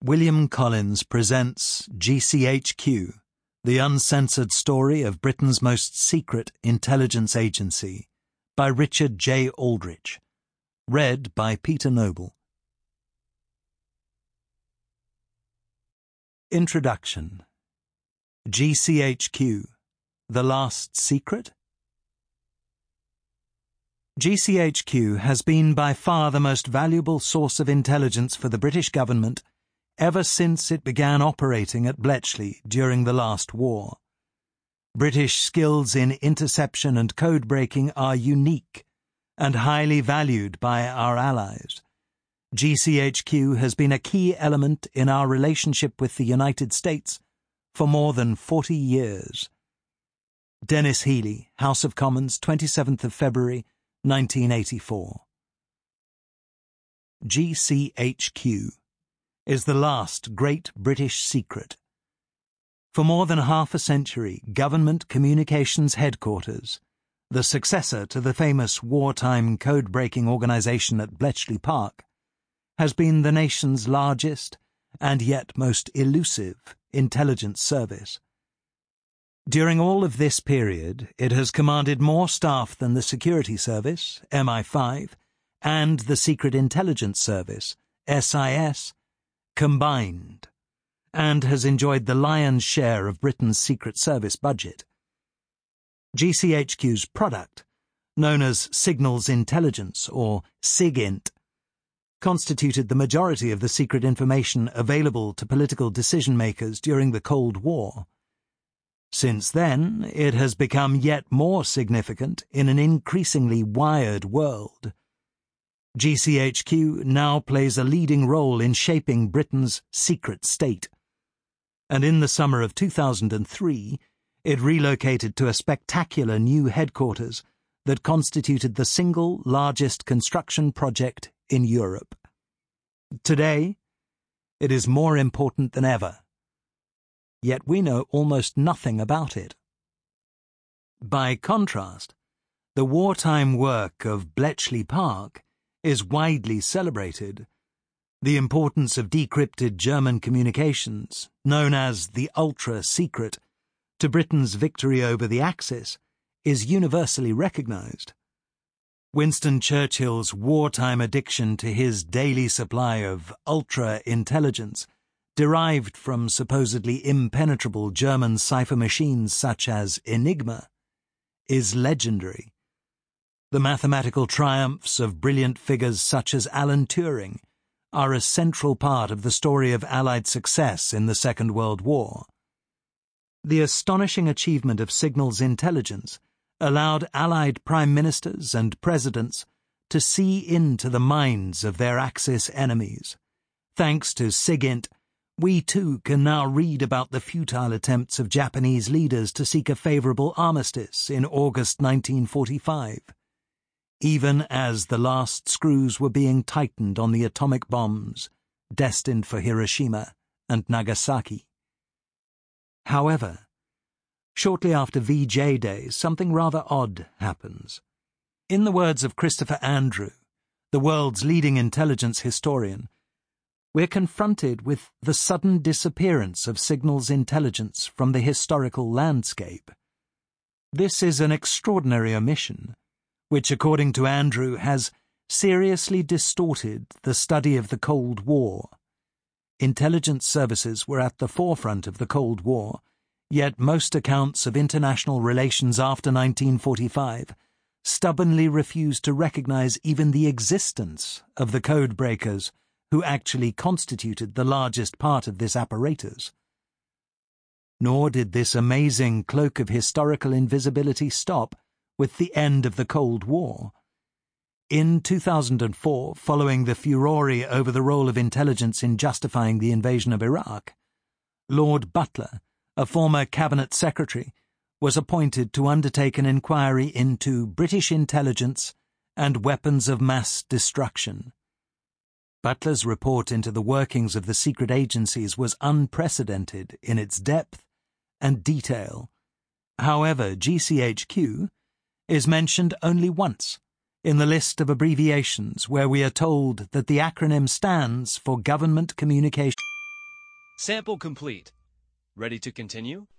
William Collins presents GCHQ, the uncensored story of Britain's most secret intelligence agency, by Richard J. Aldrich. Read by Peter Noble. Introduction. GCHQ, The Last Secret? GCHQ has been by far the most valuable source of intelligence for the British government ever since it began operating at Bletchley during the last war. British skills in interception and code-breaking are unique and highly valued by our allies. GCHQ has been a key element in our relationship with the United States for more than 40 years. Denis Healey, House of Commons, 27th of February, 1984. GCHQ is the last great British secret. For more than half a century, Government Communications Headquarters, the successor to the famous wartime code-breaking organisation at Bletchley Park, has been the nation's largest and yet most elusive intelligence service. During all of this period, it has commanded more staff than the Security Service, MI5, and the Secret Intelligence Service, SIS, combined, and has enjoyed the lion's share of Britain's Secret Service budget. GCHQ's product, known as Signals Intelligence, or SIGINT, constituted the majority of the secret information available to political decision-makers during the Cold War. Since then, it has become yet more significant in an increasingly wired world. GCHQ now plays a leading role in shaping Britain's secret state, and in the summer of 2003, it relocated to a spectacular new headquarters that constituted the single largest construction project in Europe. Today, it is more important than ever, yet we know almost nothing about it. By contrast, the wartime work of Bletchley Park is widely celebrated. The importance of decrypted German communications, known as the ultra-secret, to Britain's victory over the Axis, is universally recognised. Winston Churchill's wartime addiction to his daily supply of ultra-intelligence, derived from supposedly impenetrable German cipher machines such as Enigma, is legendary. The mathematical triumphs of brilliant figures such as Alan Turing are a central part of the story of Allied success in the Second World War. The astonishing achievement of signals intelligence allowed Allied prime ministers and presidents to see into the minds of their Axis enemies. Thanks to SIGINT, we too can now read about the futile attempts of Japanese leaders to seek a favourable armistice in August 1945. Even as the last screws were being tightened on the atomic bombs destined for Hiroshima and Nagasaki. However, shortly after VJ Day, something rather odd happens. In the words of Christopher Andrew, the world's leading intelligence historian, we're confronted with the sudden disappearance of signals intelligence from the historical landscape. This is an extraordinary omission, which, according to Andrew, has seriously distorted the study of the Cold War. Intelligence services were at the forefront of the Cold War, yet most accounts of international relations after 1945 stubbornly refused to recognize even the existence of the code breakers who actually constituted the largest part of this apparatus. Nor did this amazing cloak of historical invisibility stop with the end of the Cold War. In 2004, following the furore over the role of intelligence in justifying the invasion of Iraq, Lord Butler, a former cabinet secretary, was appointed to undertake an inquiry into British intelligence and weapons of mass destruction. Butler's report into the workings of the secret agencies was unprecedented in its depth and detail. However, GCHQ is mentioned only once in the list of abbreviations where we are told that the acronym stands for Government Communication. Sample complete. Ready to continue?